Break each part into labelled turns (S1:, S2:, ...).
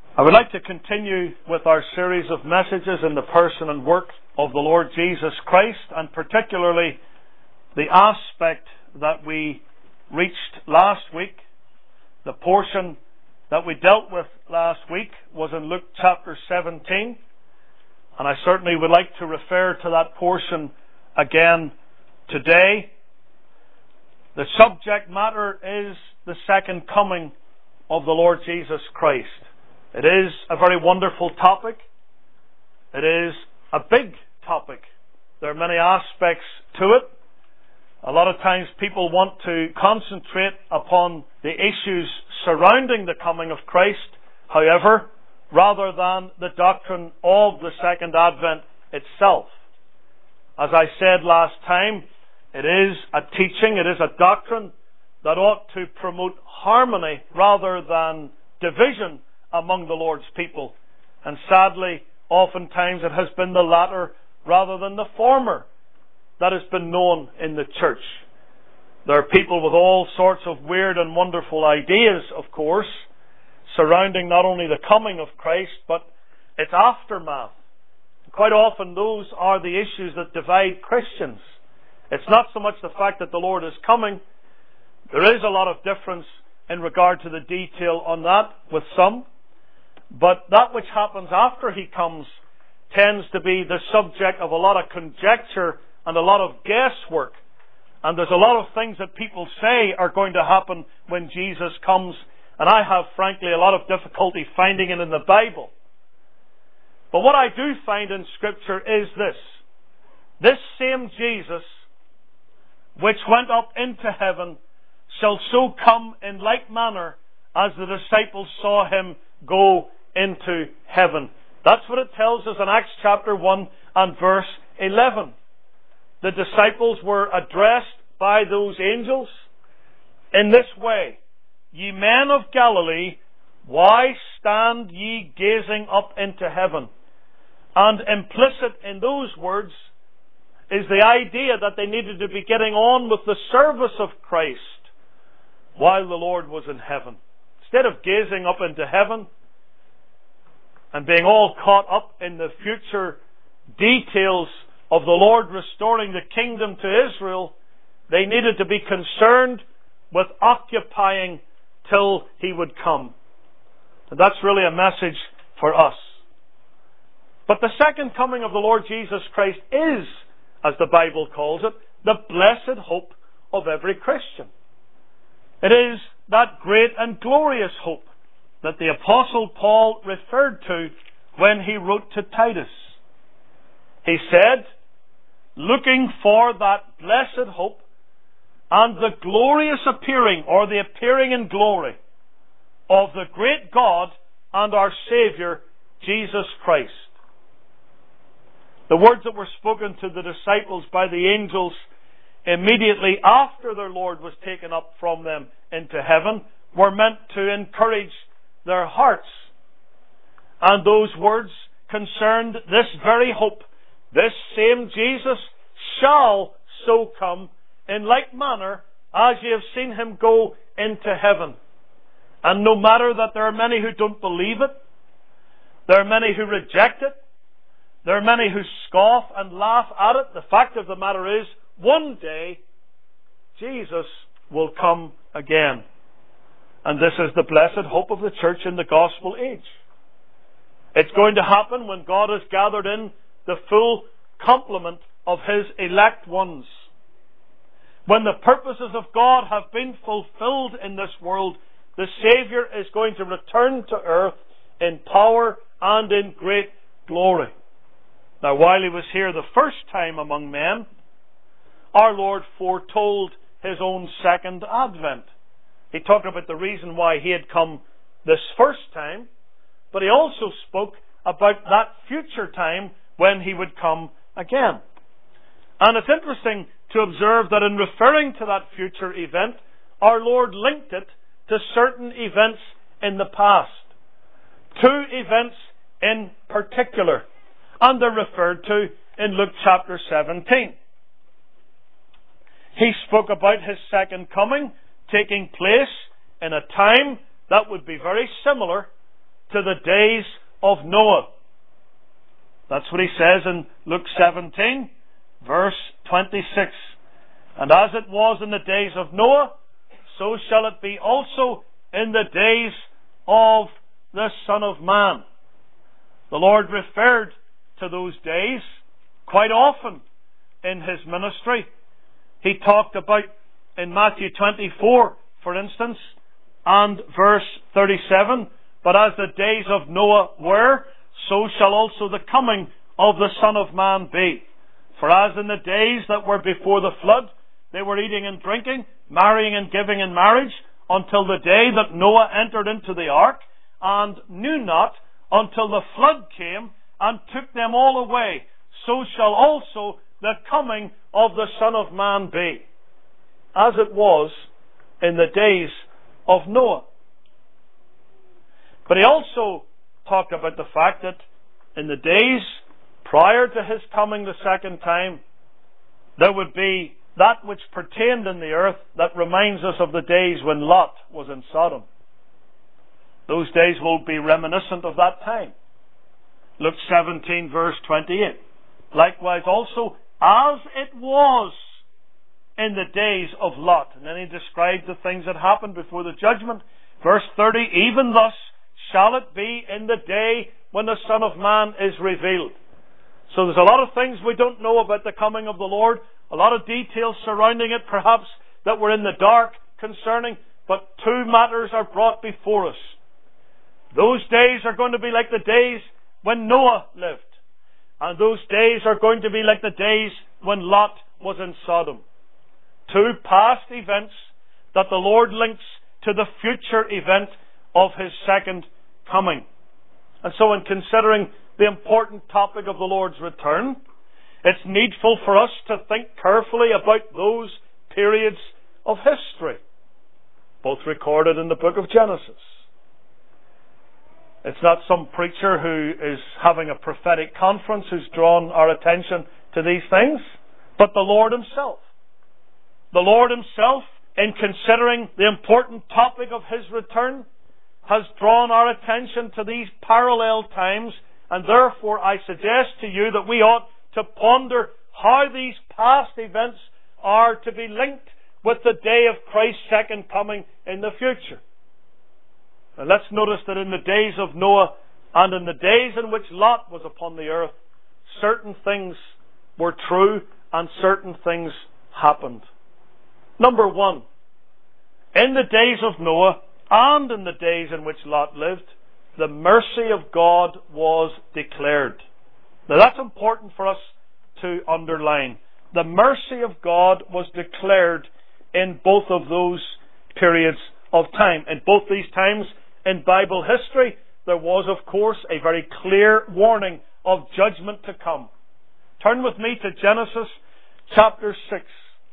S1: I would like to continue with our series of messages in the person and work of the Lord Jesus Christ, and particularly the aspect that we reached last week. The portion that we dealt with last week was in Luke chapter 17, and I certainly would like to refer to that portion again today. The subject matter is the second coming of the Lord Jesus Christ. It is a very wonderful topic. It is a big topic. There are many aspects to it. A lot of times people want to concentrate upon the issues surrounding the coming of Christ, however, rather than the doctrine of the second advent itself. As I said last time, it is a teaching, it is a doctrine that ought to promote harmony rather than division among the Lord's people. And sadly, oftentimes it has been the latter rather than the former that has been known in the church. There are people with all sorts of weird and wonderful ideas, of course, surrounding not only the coming of Christ, but its aftermath. Quite often those are the issues that divide Christians. It's not so much the fact that the Lord is coming. There is a lot of difference in regard to the detail on that with some. But that which happens after He comes tends to be the subject of a lot of conjecture and a lot of guesswork. And there's a lot of things that people say are going to happen when Jesus comes. And I have, frankly, a lot of difficulty finding it in the Bible. But what I do find in Scripture is this. This same Jesus, which went up into heaven, shall so come in like manner as the disciples saw Him go into heaven. That's what it tells us in Acts chapter 1 and verse 11. The disciples were addressed by those angels in this way: Ye men of Galilee, why stand ye gazing up into heaven? And implicit in those words is the idea that they needed to be getting on with the service of Christ while the Lord was in heaven. Instead of gazing up into heaven and being all caught up in the future details of the Lord restoring the kingdom to Israel, they needed to be concerned with occupying till He would come. And that's really a message for us. But the second coming of the Lord Jesus Christ is, as the Bible calls it, the blessed hope of every Christian. It is that great and glorious hope that the Apostle Paul referred to when he wrote to Titus. He said, looking for that blessed hope and the glorious appearing, or the appearing in glory, of the great God and our Saviour, Jesus Christ. The words that were spoken to the disciples by the angels immediately after their Lord was taken up from them into heaven were meant to encourage their hearts. And those words concerned this very hope. This same Jesus shall so come in like manner as ye have seen Him go into heaven. And no matter that there are many who don't believe it, there are many who reject it, there are many who scoff and laugh at it, the fact of the matter is, one day, Jesus will come again. And this is the blessed hope of the church in the gospel age. It's going to happen when God has gathered in the full complement of His elect ones. When the purposes of God have been fulfilled in this world, the Saviour is going to return to earth in power and in great glory. Now, while He was here the first time among men, our Lord foretold His own second advent. He talked about the reason why He had come this first time, but He also spoke about that future time when He would come again. And it's interesting to observe that in referring to that future event, our Lord linked it to certain events in the past. Two events in particular, and they're referred to in Luke chapter 17. He spoke about His second coming taking place in a time that would be very similar to the days of Noah. That's what he says in Luke 17, verse 26. And as it was in the days of Noah, so shall it be also in the days of the Son of Man. The Lord referred to those days quite often in His ministry. He talked about in Matthew 24, for instance, and verse 37, but as the days of Noah were, so shall also the coming of the Son of Man be. For as in the days that were before the flood, they were eating and drinking, marrying and giving in marriage, until the day that Noah entered into the ark, and knew not until the flood came and took them all away, so shall also the coming of the Son of Man be, as it was in the days of Noah. But he also talked about the fact that in the days prior to His coming the second time, there would be that which pertained in the earth that reminds us of the days when Lot was in Sodom. Those days will be reminiscent of that time. Luke 17, verse 28. Likewise also, as it was in the days of Lot. And then he described the things that happened before the judgment. Verse 30, even thus shall it be in the day when the Son of Man is revealed. So there's a lot of things we don't know about the coming of the Lord, a lot of details surrounding it perhaps that we're in the dark concerning, but two matters are brought before us. Those days are going to be like the days when Noah lived, and those days are going to be like the days when Lot was in Sodom. Two past events that the Lord links to the future event of His second coming. And so in considering the important topic of the Lord's return, it's needful for us to think carefully about those periods of history, both recorded in the book of Genesis. It's not some preacher who is having a prophetic conference who's drawn our attention to these things, but the Lord Himself. The Lord Himself, in considering the important topic of His return, has drawn our attention to these parallel times, and therefore I suggest to you that we ought to ponder how these past events are to be linked with the day of Christ's second coming in the future. Now let's notice that in the days of Noah and in the days in which Lot was upon the earth, certain things were true and certain things happened. Number one, in the days of Noah and in the days in which Lot lived, the mercy of God was declared. Now that's important for us to underline. The mercy of God was declared in both of those periods of time. In both these times in Bible history, there was, of course, a very clear warning of judgment to come. Turn with me to Genesis chapter 6.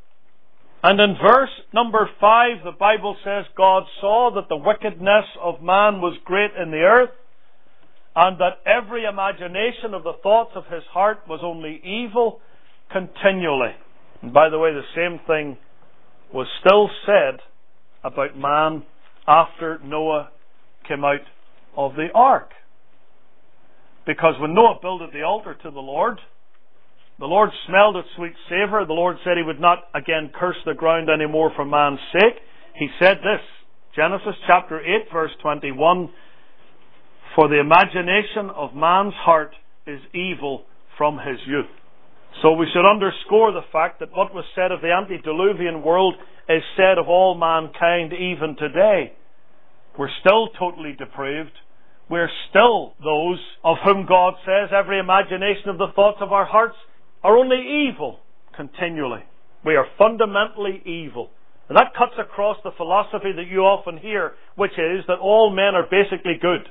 S1: And in verse number 5, the Bible says, God saw that the wickedness of man was great in the earth, and that every imagination of the thoughts of his heart was only evil continually. And by the way, the same thing was still said about man after Noah came out of the ark. Because when Noah builded the altar to the Lord smelled its sweet savour. The Lord said He would not again curse the ground anymore for man's sake. He said this, Genesis chapter 8 verse 21, for the imagination of man's heart is evil from his youth. So we should underscore the fact that what was said of the antediluvian world is said of all mankind even today. We're still totally depraved. We're still those of whom God says every imagination of the thoughts of our hearts are only evil continually. We are fundamentally evil. And that cuts across the philosophy that you often hear, which is that all men are basically good.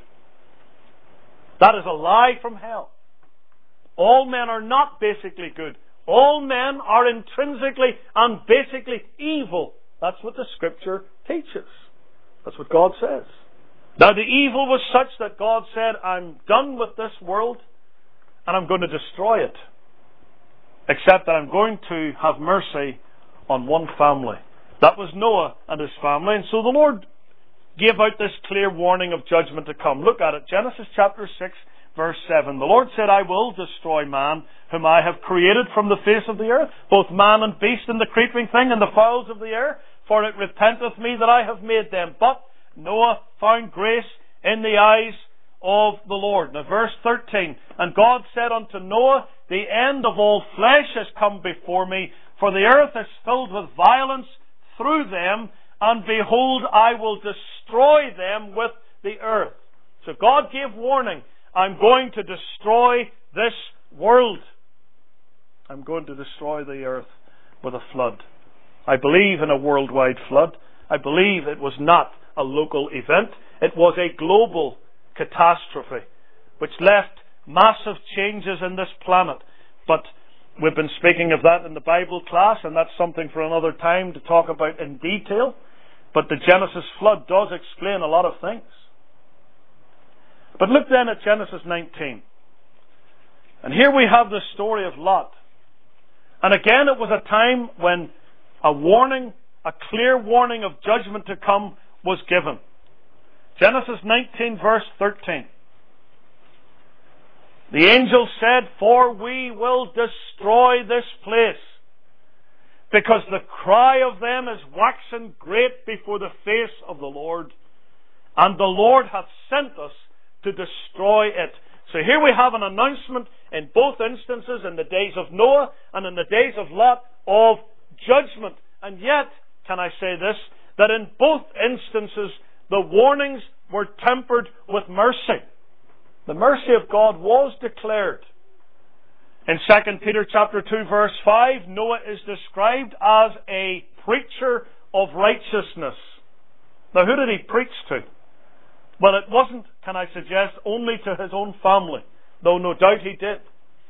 S1: That is a lie from hell. All men are not basically good. All men are intrinsically and basically evil. That's what the Scripture teaches. That's what God says. Now the evil was such that God said, I'm done with this world and I'm going to destroy it. Except that I'm going to have mercy on one family. That was Noah and his family. And so the Lord gave out this clear warning of judgment to come. Look at it. Genesis chapter 6, verse 7. The Lord said, I will destroy man, whom I have created from the face of the earth, both man and beast, and the creeping thing, and the fowls of the air, for it repenteth me that I have made them. But Noah found grace in the eyes of the Lord. Now verse 13. And God said unto Noah, the end of all flesh has come before me, for the earth is filled with violence through them, and behold, I will destroy them with the earth. So God gave warning, I'm going to destroy this world. I'm going to destroy the earth with a flood. I believe in a worldwide flood. I believe it was not a local event. It was a global catastrophe which left massive changes in this planet. But we've been speaking of that in the Bible class, and that's something for another time to talk about in detail. But the Genesis flood does explain a lot of things. But look then at Genesis 19. And here we have the story of Lot. And again, it was a time when a warning, a clear warning of judgment to come was given. Genesis 19, verse 13. The angel said, for we will destroy this place, because the cry of them is waxen great before the face of the Lord, and the Lord hath sent us to destroy it. So here we have an announcement in both instances, in the days of Noah and in the days of Lot, of judgment. And yet, can I say this, that in both instances the warnings were tempered with mercy. The mercy of God was declared. In 2 Peter chapter 2 verse 5, Noah is described as a preacher of righteousness. Now who did he preach to? Well, it wasn't, can I suggest, only to his own family, though no doubt he did.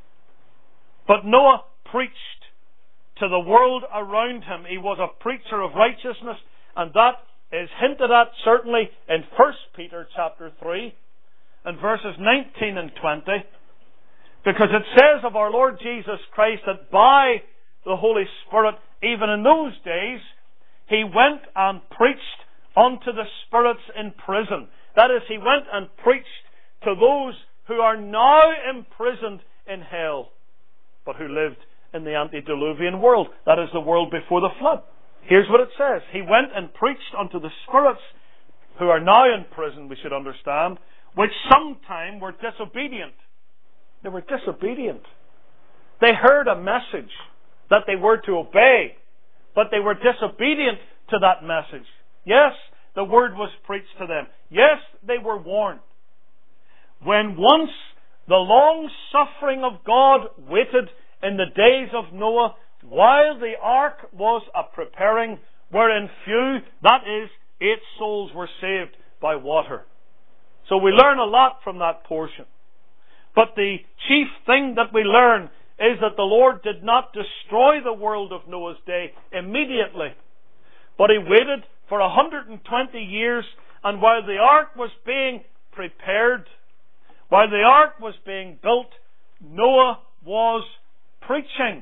S1: But Noah preached to the world around him. He was a preacher of righteousness, and that is hinted at certainly in 1 Peter chapter 3 and verses 19 and 20, because it says of our Lord Jesus Christ that by the Holy Spirit, even in those days, he went and preached unto the spirits in prison. That is, he went and preached to those who are now imprisoned in hell, but who lived in the antediluvian world. That is the world before the flood. Here's what it says. He went and preached unto the spirits who are now in prison, we should understand, which sometime were disobedient. They were disobedient. They heard a message that they were to obey, but they were disobedient to that message. Yes, the word was preached to them. Yes, they were warned. When once the long suffering of God waited in the days of Noah, while the ark was a preparing, wherein few, that is, 8 souls were saved by water. So we learn a lot from that portion. But the chief thing that we learn is that the Lord did not destroy the world of Noah's day immediately, but he waited for 120 years, and while the ark was being prepared, while the ark was being built, Noah was preaching.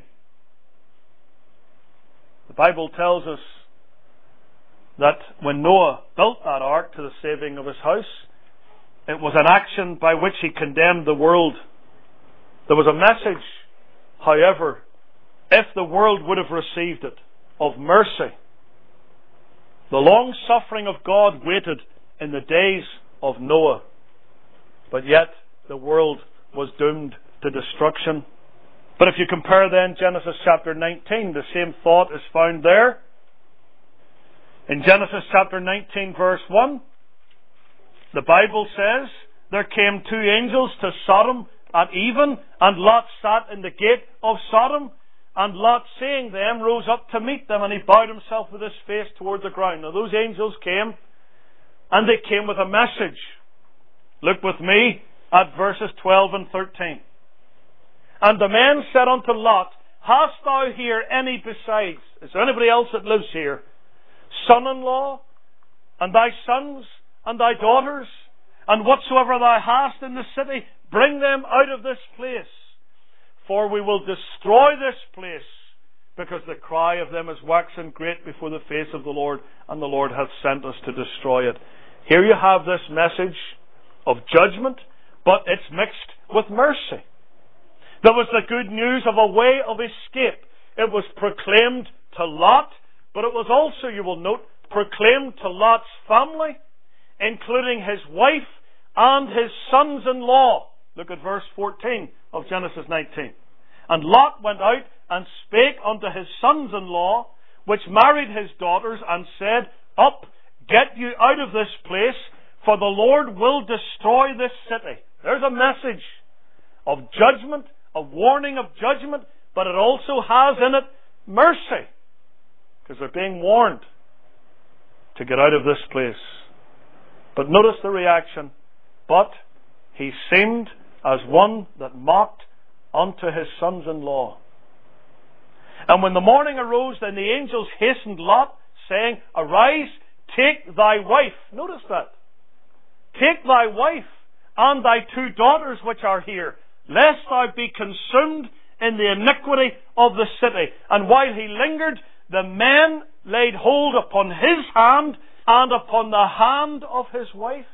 S1: The Bible tells us that when Noah built that ark to the saving of his house, it was an action by which he condemned the world. There was a message, however, if the world would have received it, of mercy. The long suffering of God waited in the days of Noah, but yet the world was doomed to destruction. But if you compare then Genesis chapter 19, the same thought is found there. In Genesis chapter 19 verse 1, the Bible says, there came 2 angels to Sodom at even, and Lot sat in the gate of Sodom, and Lot, seeing them, rose up to meet them, and he bowed himself with his face toward the ground. Now those angels came, and they came with a message. Look with me at verses 12 and 13. And the men said unto Lot, hast thou here any besides? Is there anybody else that lives here? Son-in-law, and thy sons, and thy daughters, and whatsoever thou hast in the city, bring them out of this place. For we will destroy this place, because the cry of them is waxen great before the face of the Lord, and the Lord hath sent us to destroy it. Here you have this message of judgment, but it's mixed with mercy. There was the good news of a way of escape. It was proclaimed to Lot, but it was also, you will note, proclaimed to Lot's family, including his wife and his sons-in-law. Look at verse 14 of Genesis 19. And Lot went out and spake unto his sons-in-law, which married his daughters, and said, Up, get you out of this place, for the Lord will destroy this city. There's a message of judgment, a warning of judgment, but it also has in it mercy, because they're being warned to get out of this place. But notice the reaction. But he seemed as one that mocked unto his sons-in-law. And when the morning arose, then the angels hastened Lot, saying, Arise, take thy wife. Notice that. Take thy wife and thy 2 daughters which are here, lest thou be consumed in the iniquity of the city. And while he lingered, the men laid hold upon his hand and upon the hand of his wife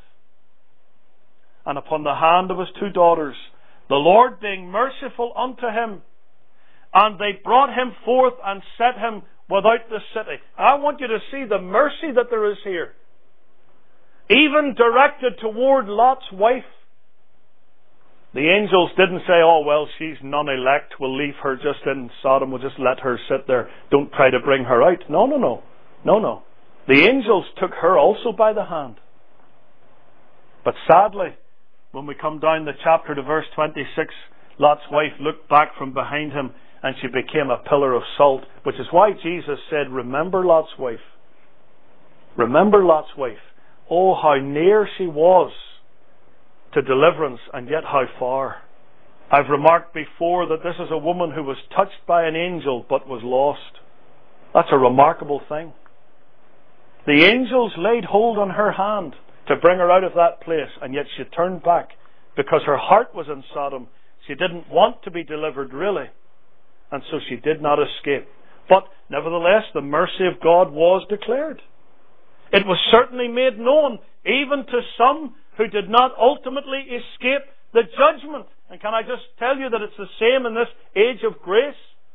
S1: and upon the hand of his 2 daughters, the Lord being merciful unto him. And they brought him forth and set him without the city. I want you to see the mercy that there is here, even directed toward Lot's wife. The angels didn't say, oh, well, she's non-elect, we'll leave her just in Sodom, we'll just let her sit there, don't try to bring her out. No. The angels took her also by the hand. But sadly, when we come down the chapter to verse 26, Lot's wife looked back from behind him and she became a pillar of salt, which is why Jesus said, remember Lot's wife. Remember Lot's wife. Oh, how near she was to deliverance, and yet how far. I've remarked before that this is a woman who was touched by an angel but was lost. That's a remarkable thing. The angels laid hold on her hand to bring her out of that place, and yet she turned back because her heart was in Sodom. She didn't want to be delivered, really, and so she did not escape. But nevertheless, the mercy of God was declared. It was certainly made known even to some who did not ultimately escape the judgment. And can I just tell you that it's the same in this age of grace?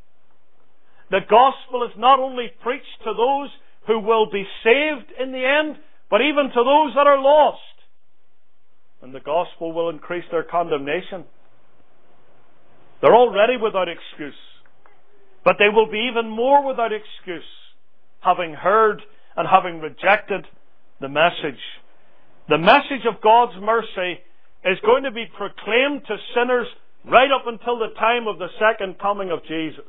S1: The gospel is not only preached to those who will be saved in the end, but even to those that are lost. And the gospel will increase their condemnation. They're already without excuse, but they will be even more without excuse, having heard and having rejected the message. The message of God's mercy is going to be proclaimed to sinners right up until the time of the second coming of Jesus.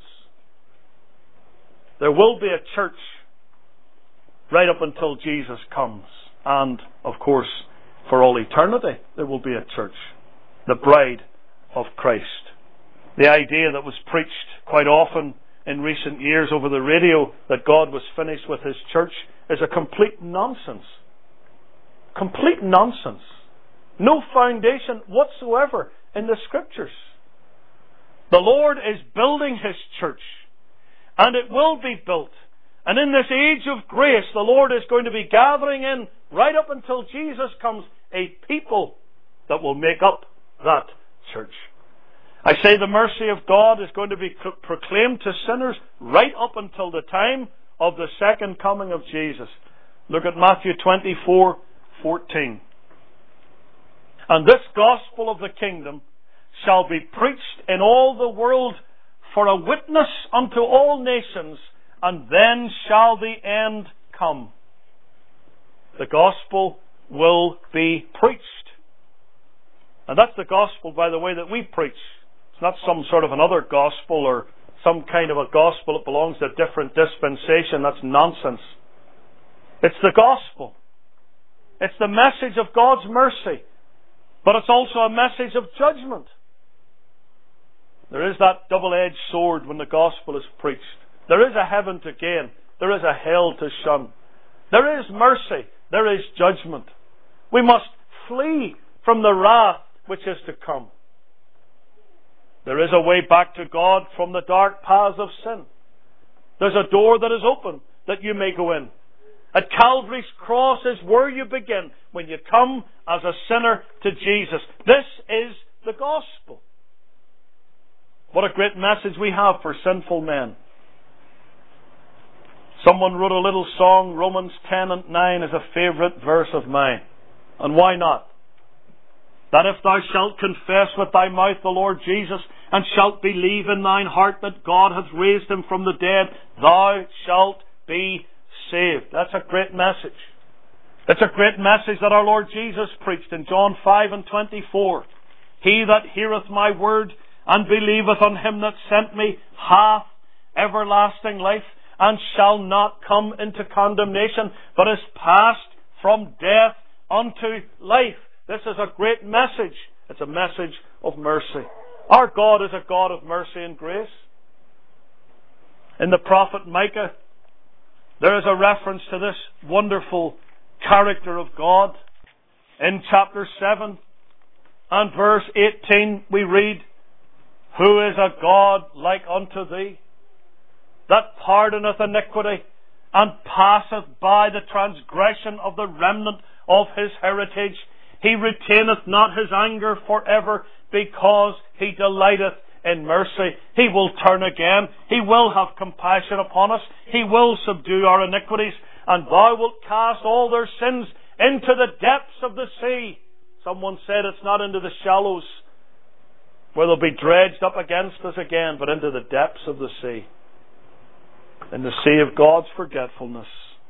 S1: There will be a church right up until Jesus comes. And, of course, for all eternity, there will be a church, the bride of Christ. The idea that was preached quite often in recent years over the radio that God was finished with His church is a complete nonsense. Complete nonsense. No foundation whatsoever in the Scriptures. The Lord is building His church, and it will be built. And in this age of grace, the Lord is going to be gathering in, right up until Jesus comes, a people that will make up that church. I say the mercy of God is going to be proclaimed to sinners right up until the time of the second coming of Jesus. Look at Matthew 24:14. And this gospel of the kingdom shall be preached in all the world for a witness unto all nations, and then shall the end come. The gospel will be preached. And that's the gospel, by the way, that we preach. It's not some sort of another gospel or some kind of a gospel that belongs to a different dispensation. That's nonsense. It's the gospel. It's the message of God's mercy. But it's also a message of judgment. There is that double-edged sword when the gospel is preached. There is a heaven to gain. There is a hell to shun. There is mercy. There is judgment. We must flee from the wrath which is to come. There is a way back to God from the dark paths of sin. There's a door that is open that you may go in. At Calvary's cross is where you begin when you come as a sinner to Jesus. This is the gospel. What a great message we have for sinful men. Someone wrote a little song, Romans 10 and 9 is a favourite verse of mine. And why not? That if thou shalt confess with thy mouth the Lord Jesus, and shalt believe in thine heart that God hath raised him from the dead, thou shalt be saved. That's a great message. It's a great message that our Lord Jesus preached in John 5 and 24. He that heareth my word and believeth on him that sent me hath everlasting life, and shall not come into condemnation, but is passed from death unto life. This is a great message. It's a message of mercy. Our God is a God of mercy and grace. In the prophet Micah, there is a reference to this wonderful character of God. In chapter 7 and verse 18 we read, Who is a God like unto thee, that pardoneth iniquity, and passeth by the transgression of the remnant of his heritage? He retaineth not his anger forever, because he delighteth in mercy. He will turn again. He will have compassion upon us. He will subdue our iniquities. And thou wilt cast all their sins into the depths of the sea. Someone said it's not into the shallows where they'll be dredged up against us again, but into the depths of the sea. In the sea of God's forgetfulness.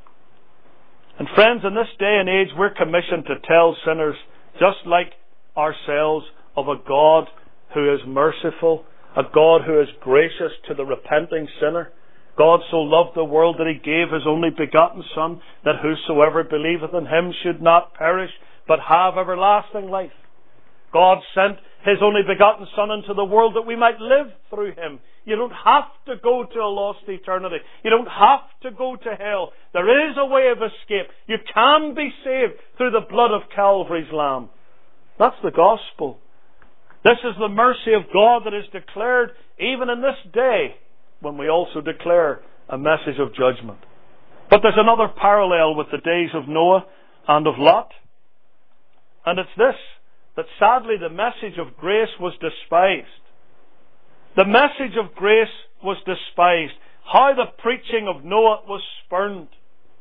S1: And friends, in this day and age, we're commissioned to tell sinners, just like ourselves, of a God who is merciful, a God who is gracious to the repenting sinner. God so loved the world that He gave His only begotten Son, that whosoever believeth in Him should not perish, but have everlasting life. God sent His only begotten Son into the world that we might live through Him. You don't have to go to a lost eternity. You don't have to go to hell. There is a way of escape. You can be saved through the blood of Calvary's Lamb. That's the gospel. This is the mercy of God that is declared even in this day, when we also declare a message of judgment. But there's another parallel with the days of Noah and of Lot. And it's this, that sadly the message of grace was despised. The message of grace was despised. How the preaching of Noah was spurned.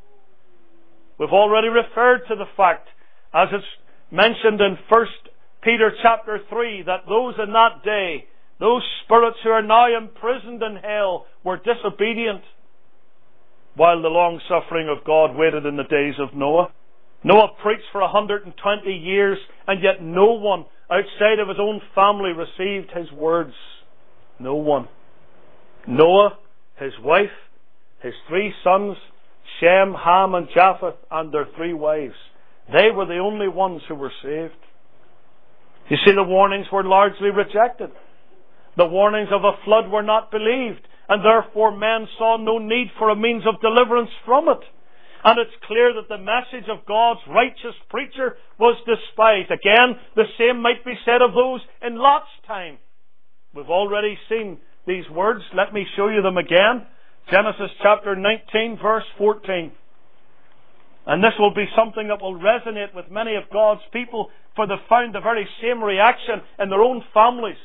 S1: We've already referred to the fact, as it's mentioned in 1 Peter chapter 3, that those in that day, those spirits who are now imprisoned in hell, were disobedient, while the long suffering of God waited in the days of Noah. Noah preached for 120 years, and yet no one outside of his own family received his words. No one. Noah, his wife, his 3 sons, Shem, Ham, and Japheth, and their 3 wives. They were the only ones who were saved. You see, the warnings were largely rejected. The warnings of a flood were not believed, and therefore men saw no need for a means of deliverance from it. And it's clear that the message of God's righteous preacher was despised. Again, the same might be said of those in Lot's time. We've already seen these words. Let me show you them again. Genesis chapter 19, verse 14. And this will be something that will resonate with many of God's people, for they've found the very same reaction in their own families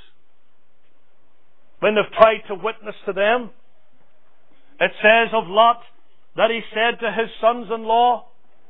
S1: when they've tried to witness to them. It says of Lot that he said to his sons-in-law,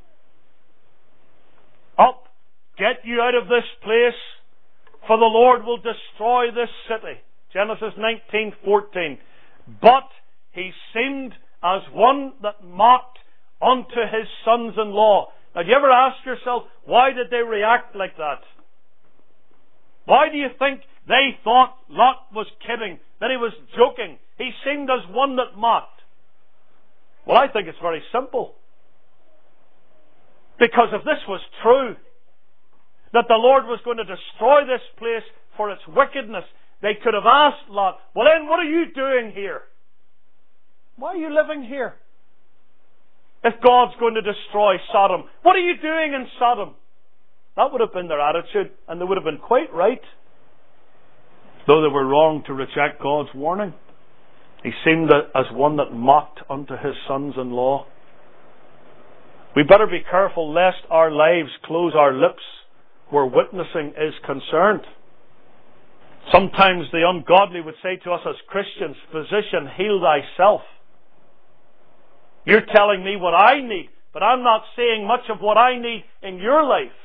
S1: Up, get you out of this place, for the Lord will destroy this city. Genesis 19:14. But he seemed as one that mocked unto his sons-in-law. Now, do you ever ask yourself, why did they react like that? Why do you think they thought Lot was kidding, that he was joking? He seemed as one that mocked. Well, I think it's very simple. Because if this was true, that the Lord was going to destroy this place for its wickedness, they could have asked Lot, well then, what are you doing here? Why are you living here? If God's going to destroy Sodom, what are you doing in Sodom? That would have been their attitude, and they would have been quite right. Though they were wrong to reject God's warning. He seemed as one that mocked unto his sons-in-law. We better be careful lest our lives close our lips where witnessing is concerned. Sometimes the ungodly would say to us as Christians, "Physician, heal thyself." You're telling me what I need, but I'm not seeing much of what I need in your life.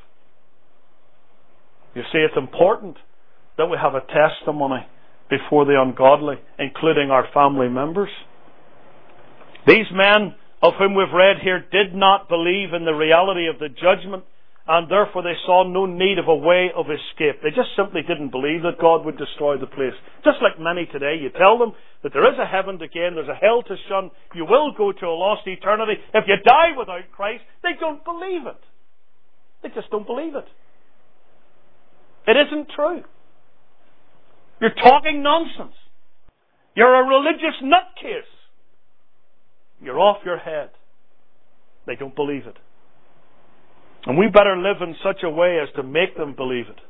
S1: You see, it's important that we have a testimony before the ungodly, including our family members. These men of whom we've read here did not believe in the reality of the judgment, and therefore they saw no need of a way of escape. They just simply didn't believe that God would destroy the place. Just like many today, you tell them that there is a heaven to gain, there's a hell to shun, you will go to a lost eternity. If you die without Christ, they don't believe it. They just don't believe it. It isn't true. You're talking nonsense. You're a religious nutcase. You're off your head. They don't believe it. And we better live in such a way as to make them believe it.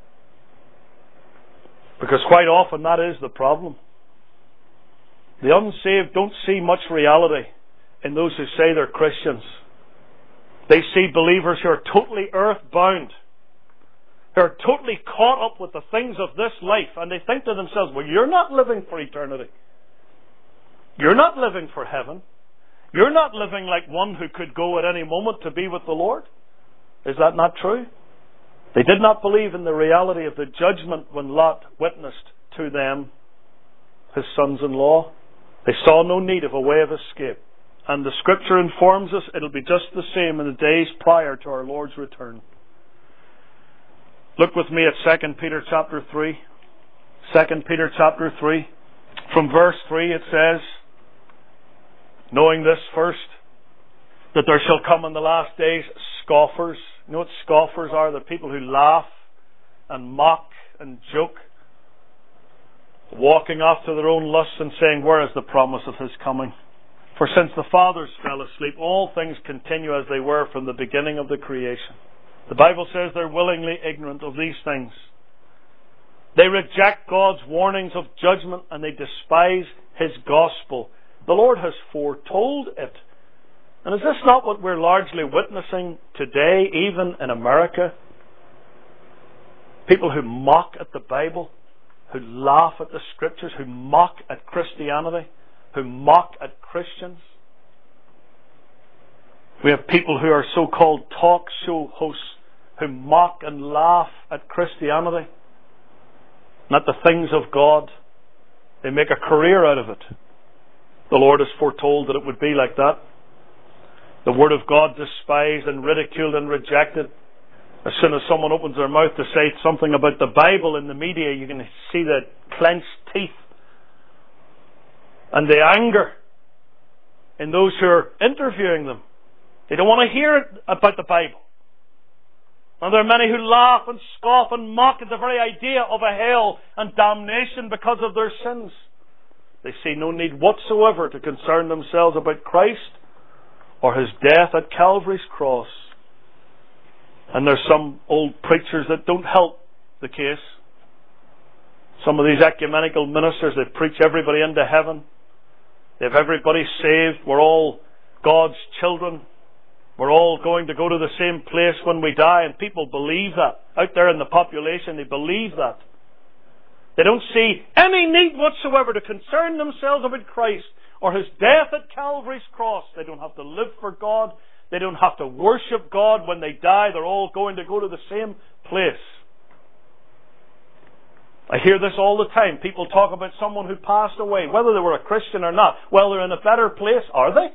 S1: Because quite often that is the problem. The unsaved don't see much reality in those who say they're Christians. They see believers who are totally earthbound. They're totally caught up with the things of this life, and they think to themselves, well, you're not living for eternity. You're not living for heaven. You're not living like one who could go at any moment to be with the Lord. Is that not true? They did not believe in the reality of the judgment when Lot witnessed to them, his sons-in-law. They saw no need of a way of escape. And the Scripture informs us it'll be just the same in the days prior to our Lord's return. Look with me at 2 Peter chapter 3. 2 Peter chapter 3. From verse 3 it says, knowing this first, that there shall come in the last days scoffers. You know what scoffers are? The people who laugh and mock and joke, walking after their own lusts and saying, where is the promise of His coming? For since the fathers fell asleep, all things continue as they were from the beginning of the creation. The Bible says they're willingly ignorant of these things. They reject God's warnings of judgment and they despise His gospel. The Lord has foretold it. And is this not what we're largely witnessing today, even in America? People who mock at the Bible, who laugh at the Scriptures, who mock at Christianity, who mock at Christians. We have people who are so-called talk show hosts who mock and laugh at Christianity and at the things of God. They make a career out of it. The Lord has foretold that it would be like that. The Word of God despised and ridiculed and rejected. As soon as someone opens their mouth to say something about the Bible in the media, you can see the clenched teeth and the anger in those who are interviewing them. They don't want to hear about the Bible. And there are many who laugh and scoff and mock at the very idea of a hell and damnation because of their sins. They see no need whatsoever to concern themselves about Christ or His death at Calvary's cross. And there's some old preachers that don't help the case. Some of these ecumenical ministers, they preach everybody into heaven. They have everybody saved. We're all God's children. We're all going to go to the same place when we die, and people believe that. Out there in the population, they believe that. They don't see any need whatsoever to concern themselves about Christ or His death at Calvary's cross. They don't have to live for God. They don't have to worship God when they die. They're all going to go to the same place. I hear this all the time. People talk about someone who passed away, whether they were a Christian or not. Well, they're in a better place. Are they?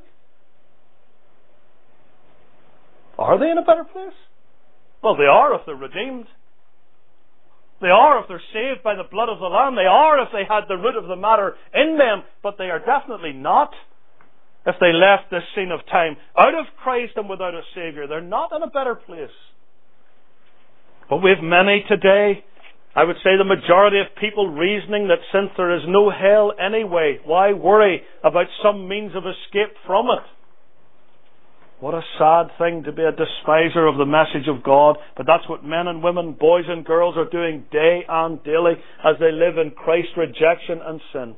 S1: Are they in a better place? Well, they are if they're redeemed. They are if they're saved by the blood of the Lamb. They are if they had the root of the matter in them. But they are definitely not if they left this scene of time out of Christ and without a Saviour. They're not in a better place. But we have many today, I would say the majority of people, reasoning that since there is no hell anyway, why worry about some means of escape from it? What a sad thing to be a despiser of the message of God. But that's what men and women, boys and girls are doing day and daily as they live in Christ's rejection and sin.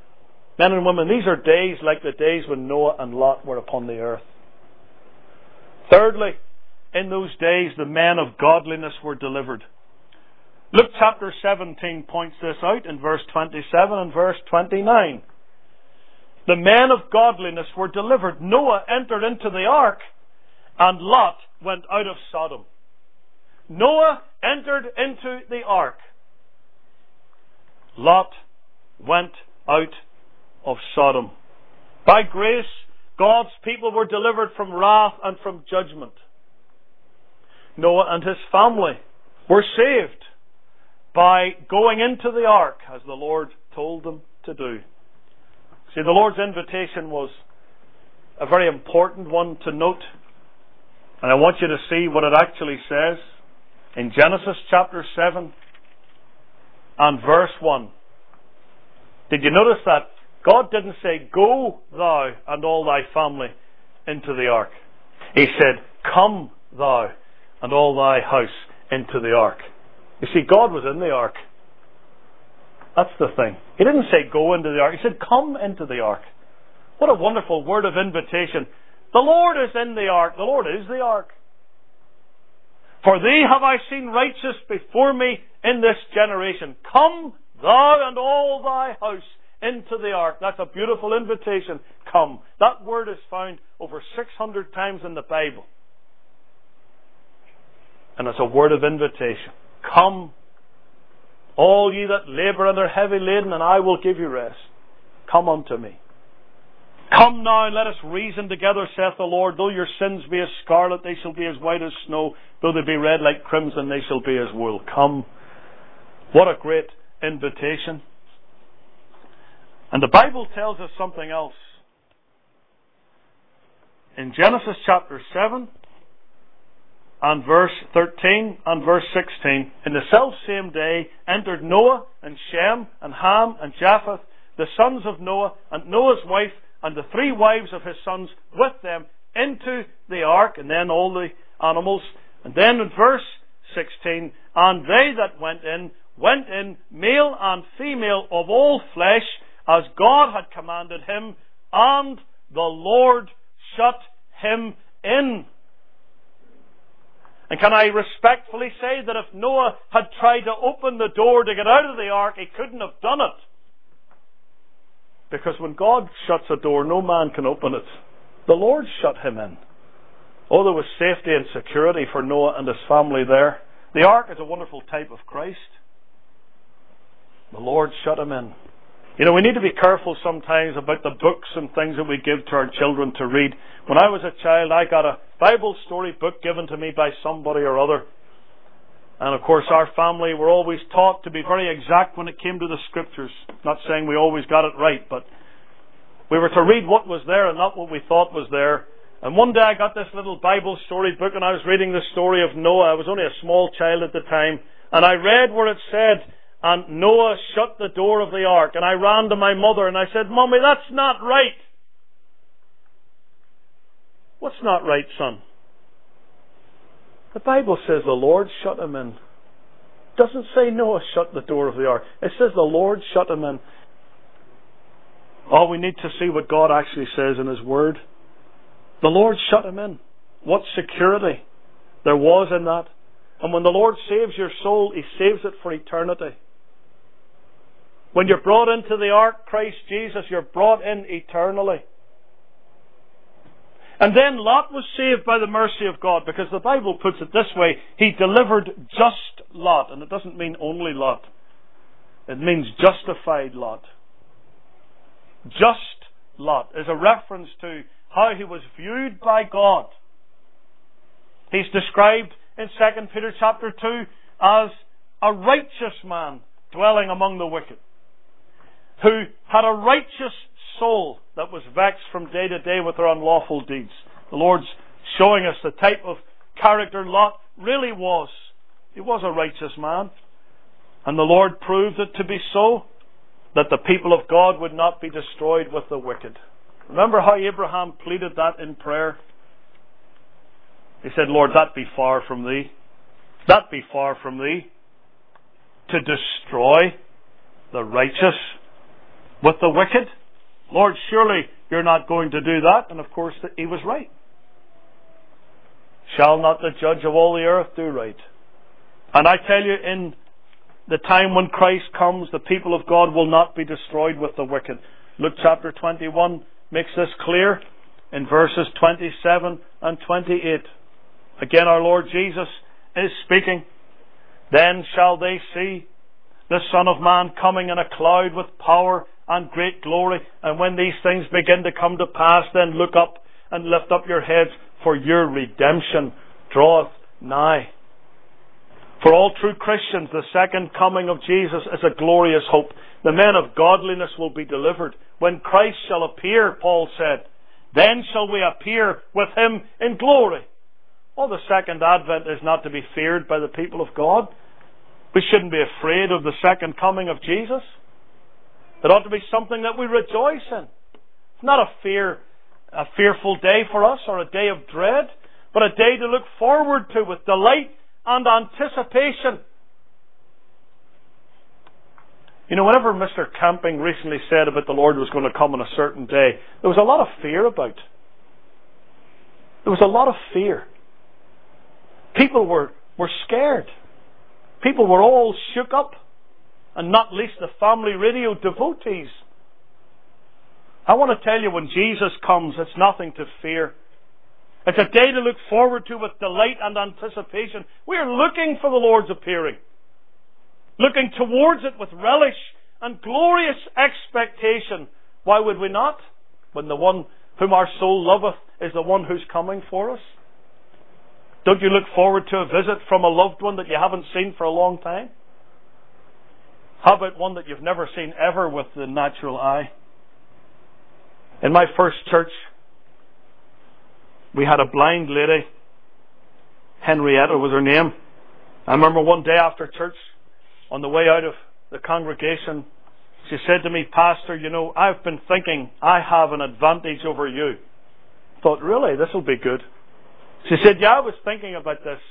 S1: Men and women, these are days like the days when Noah and Lot were upon the earth. Thirdly, in those days the men of godliness were delivered. Luke chapter 17 points this out in verse 27 and verse 29. The men of godliness were delivered. Noah entered into the ark, and Lot went out of Sodom. Noah entered into the ark. Lot went out of Sodom. By grace, God's people were delivered from wrath and from judgment. Noah and his family were saved by going into the ark as the Lord told them to do. See, the Lord's invitation was a very important one to note, and I want you to see what it actually says in Genesis chapter 7 and verse 1. Did you notice that? God didn't say, "Go thou and all thy family into the ark." He said, "Come thou and all thy house into the ark." You see, God was in the ark. That's the thing. He didn't say go into the ark. He said come into the ark. What a wonderful word of invitation. The Lord is in the ark. The Lord is the ark. For thee have I seen righteous before me in this generation. Come thou and all thy house into the ark. That's a beautiful invitation. Come. That word is found over 600 times in the Bible. And it's a word of invitation. Come, all ye that labour and are heavy laden, and I will give you rest. Come unto me. Come now and let us reason together, saith the Lord. Though your sins be as scarlet, they shall be as white as snow. Though they be red like crimson, they shall be as wool. Come. What a great invitation. And the Bible tells us something else. In Genesis chapter 7 and verse 13 and verse 16, in the selfsame day entered Noah and Shem and Ham and Japheth, the sons of Noah, and Noah's wife, and the 3 wives of his sons with them, into the ark, and then all the animals. And then in verse 16, and they that went in, male and female of all flesh, as God had commanded him, and the Lord shut him in. And can I respectfully say that if Noah had tried to open the door to get out of the ark, he couldn't have done it. Because when God shuts a door, no man can open it. The Lord shut him in. Oh, there was safety and security for Noah and his family there. The ark is a wonderful type of Christ. The Lord shut him in. You know, we need to be careful sometimes about the books and things that we give to our children to read. When I was a child, I got a Bible story book given to me by somebody or other. And of course, our family were always taught to be very exact when it came to the Scriptures. Not saying we always got it right, but we were to read what was there and not what we thought was there. And one day I got this little Bible story book, and I was reading the story of Noah. I was only a small child at the time. And I read where it said, and Noah shut the door of the ark. And I ran to my mother and I said, "Mommy, that's not right." "What's not right, son?" "The Bible says the Lord shut him in." It doesn't say Noah shut the door of the ark. It says the Lord shut him in. Oh, we need to see what God actually says in His Word. The Lord shut him in. What security there was in that. And when the Lord saves your soul, He saves it for eternity. When you're brought into the ark, Christ Jesus, you're brought in eternally. And then Lot was saved by the mercy of God, because the Bible puts it this way: He delivered just Lot. And it doesn't mean only Lot. It means justified Lot. Just Lot is a reference to how he was viewed by God. He's described in 2 Peter chapter 2 as a righteous man dwelling among the wicked, who had a righteous soul that was vexed from day to day with their unlawful deeds. The Lord's showing us the type of character Lot really was. He was a righteous man. And the Lord proved it to be so, that the people of God would not be destroyed with the wicked. Remember how Abraham pleaded that in prayer? He said, "Lord, that be far from thee. That be far from thee, to destroy the righteous with the wicked. Lord, surely you're not going to do that." And of course, he was right. Shall not the judge of all the earth do right? And I tell you, in the time when Christ comes, the people of God will not be destroyed with the wicked. Luke chapter 21 makes this clear in verses 27 and 28. Again, our Lord Jesus is speaking. Then shall they see the Son of Man coming in a cloud with power and great glory. And when these things begin to come to pass, then look up and lift up your heads, for your redemption draweth nigh. For all true Christians, the second coming of Jesus is a glorious hope. The men of godliness will be delivered. When Christ shall appear, Paul said, then shall we appear with Him in glory. Well, the second advent is not to be feared by the people of God. We shouldn't be afraid of the second coming of Jesus. It ought to be something that we rejoice in. It's not a fearful day for us or a day of dread, but a day to look forward to with delight and anticipation. You know, whenever Mr. Camping recently said about the Lord was going to come on a certain day, there was a lot of fear about. There was a lot of fear. People were scared. People were all shook up, and not least the family radio devotees. I want to tell you, when Jesus comes, it's nothing to fear. It's a day to look forward to with delight and anticipation. We are looking for the Lord's appearing, looking towards it with relish and glorious expectation. Why would we not, when the one whom our soul loveth is the one who's coming for us? Don't you look forward to a visit from a loved one that you haven't seen for a long time? How about one that you've never seen ever with the natural eye? In my first church, we had a blind lady. Henrietta was her name. I remember one day after church, on the way out of the congregation, she said to me, Pastor, you know, I've been thinking I have an advantage over you. I thought, really? This will be good. She said, yeah, I was thinking about this.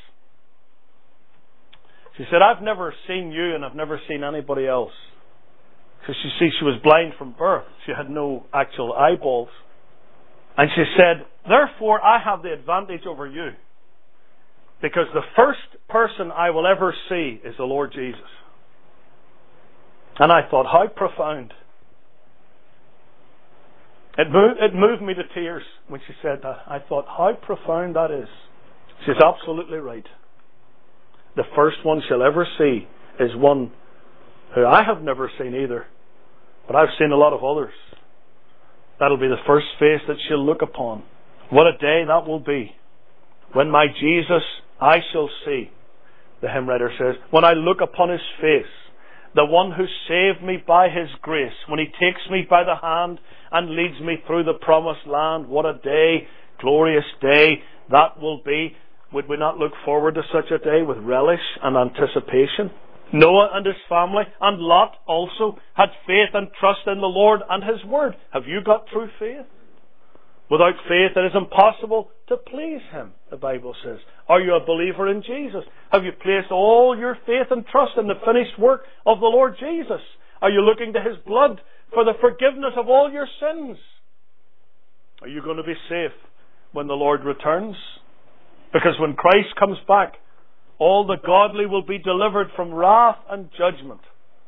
S1: She said, I've never seen you and I've never seen anybody else. Because you see, she was blind from birth. She had no actual eyeballs. And she said, therefore, I have the advantage over you. Because the first person I will ever see is the Lord Jesus. And I thought, how profound. It moved me to tears when she said that. I thought, how profound that is. She's absolutely right. The first one she'll ever see is one who I have never seen either, but I've seen a lot of others. That'll be the first face that she'll look upon. What a day that will be. When my Jesus I shall see, the hymn writer says, when I look upon His face, the one who saved me by His grace, when He takes me by the hand and leads me through the promised land. What a day, glorious day that will be. Would we not look forward to such a day with relish and anticipation? Noah and his family, and Lot also, had faith and trust in the Lord and His Word. Have you got true faith? Without faith it is impossible to please Him, the Bible says. Are you a believer in Jesus? Have you placed all your faith and trust in the finished work of the Lord Jesus? Are you looking to His blood for the forgiveness of all your sins? Are you going to be safe when the Lord returns? Because when Christ comes back, all the godly will be delivered from wrath and judgment.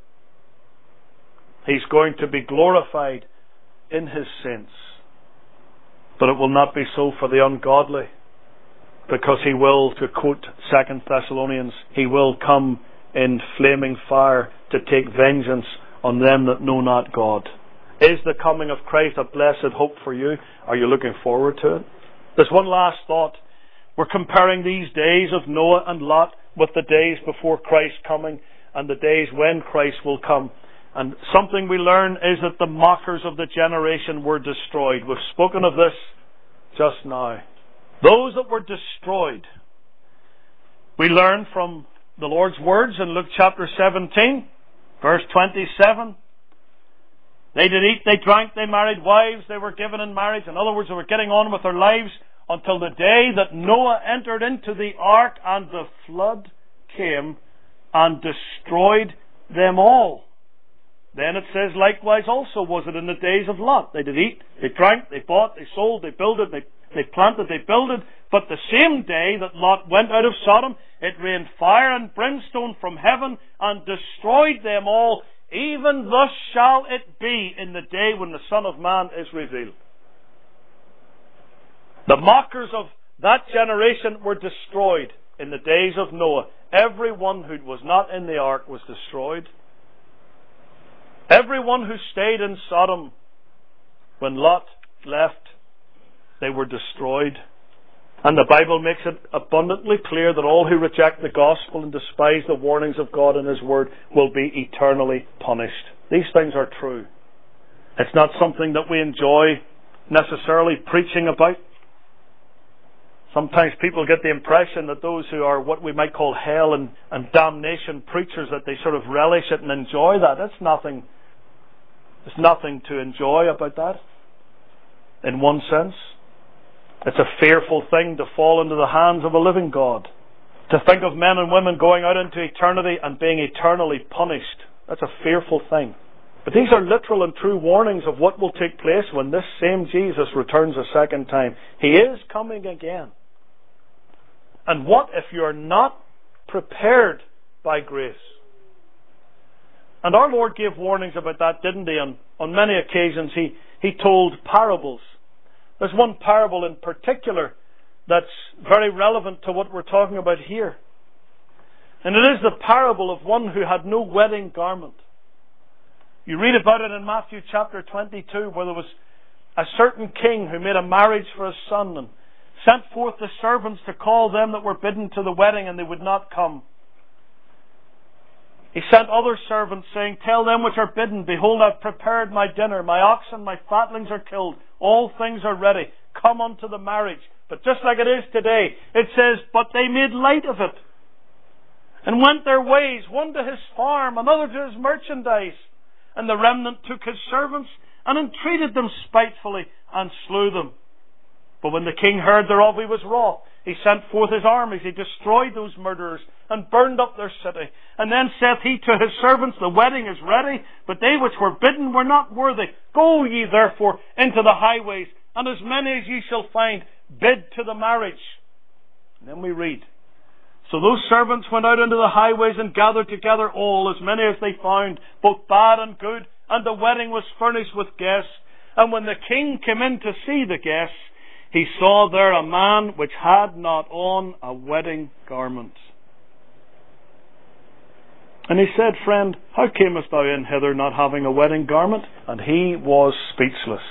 S1: He's going to be glorified in His saints. But it will not be so for the ungodly, because He will, to quote 2 Thessalonians, He will come in flaming fire to take vengeance on them that know not God. Is the coming of Christ a blessed hope for you? Are you looking forward to it? There's one last thought. We're comparing these days of Noah and Lot with the days before Christ's coming and the days when Christ will come. And something we learn is that the mockers of the generation were destroyed. We've spoken of this just now. Those that were destroyed, we learn from the Lord's words in Luke chapter 17, verse 27. They did eat, they drank, they married wives, they were given in marriage. In other words, they were getting on with their lives until the day that Noah entered into the ark and the flood came and destroyed them all. Then it says, likewise also was it in the days of Lot. They did eat, they drank, they bought, they sold, they builded, they they planted, they builded. But the same day that Lot went out of Sodom, it rained fire and brimstone from heaven and destroyed them all. Even thus shall it be in the day when the Son of Man is revealed. The mockers of that generation were destroyed in the days of Noah. Everyone who was not in the ark was destroyed. Everyone who stayed in Sodom when Lot left, they were destroyed. And the Bible makes it abundantly clear that all who reject the gospel and despise the warnings of God in His Word will be eternally punished. These things are true. It's not something that we enjoy necessarily preaching about. Sometimes people get the impression that those who are what we might call hell and damnation preachers, that they sort of relish it and enjoy that. There's nothing to enjoy about that, in one sense. It's a fearful thing to fall into the hands of a living God. To think of men and women going out into eternity and being eternally punished. That's a fearful thing. But these are literal and true warnings of what will take place when this same Jesus returns a second time. He is coming again. And what if you're not prepared by grace? And our Lord gave warnings about that, didn't He? On many occasions He told parables. There's one parable in particular that's very relevant to what we're talking about here. And it is the parable of one who had no wedding garment. You read about it in Matthew chapter 22, where there was a certain king who made a marriage for his son and sent forth the servants to call them that were bidden to the wedding, and they would not come. He sent other servants, saying, "Tell them which are bidden, behold, I've prepared my dinner. My oxen, my fatlings are killed. All things are ready. Come unto the marriage." But just like it is today, it says, "But they made light of it, and went their ways, one to his farm, another to his merchandise. And the remnant took his servants, and entreated them spitefully, and slew them. But when the king heard thereof, he was wroth. He sent forth his armies, he destroyed those murderers, and burned up their city. And then saith he to his servants, The wedding is ready, but they which were bidden were not worthy. Go ye therefore into the highways, and as many as ye shall find, bid to the marriage." And then we read, "So those servants went out into the highways, and gathered together all, as many as they found, both bad and good, and the wedding was furnished with guests. And when the king came in to see the guests, he saw there a man which had not on a wedding garment. And he said, Friend, how camest thou in hither not having a wedding garment? And he was speechless.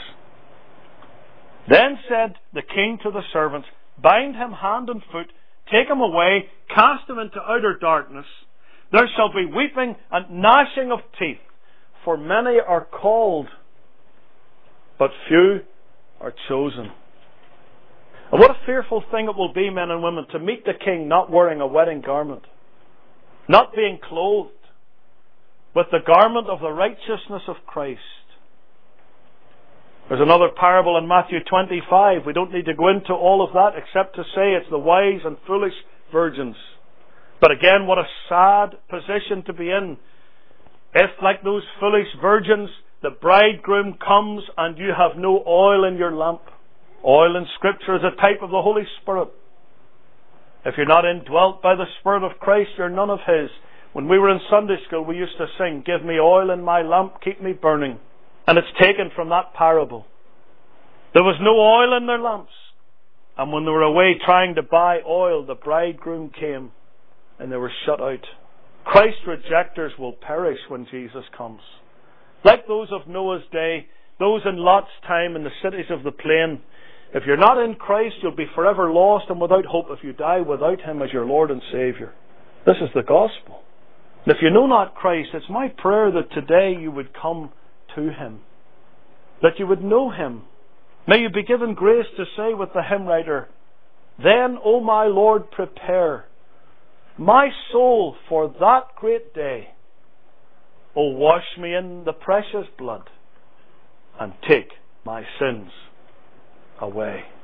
S1: Then said the king to the servants, Bind him hand and foot, take him away, cast him into outer darkness. There shall be weeping and gnashing of teeth, for many are called, but few are chosen." And what a fearful thing it will be, men and women, to meet the king not wearing a wedding garment, not being clothed with the garment of the righteousness of Christ. There's another parable in Matthew 25. We don't need to go into all of that except to say it's the wise and foolish virgins. But again, what a sad position to be in if, like those foolish virgins, the bridegroom comes and you have no oil in your lamp. Oil in Scripture is a type of the Holy Spirit. If you're not indwelt by the Spirit of Christ, you're none of His. When we were in Sunday school, we used to sing, "Give me oil in my lamp, keep me burning." And it's taken from that parable. There was no oil in their lamps. And when they were away trying to buy oil, the bridegroom came and they were shut out. Christ's rejectors will perish when Jesus comes. Like those of Noah's day, those in Lot's time in the cities of the plain. If you're not in Christ, you'll be forever lost and without hope if you die without Him as your Lord and Saviour. This is the gospel. And if you know not Christ, it's my prayer that today you would come to Him, that you would know Him. May you be given grace to say with the hymn writer, "Then, O my Lord, prepare my soul for that great day. O wash me in the precious blood and take my sins away."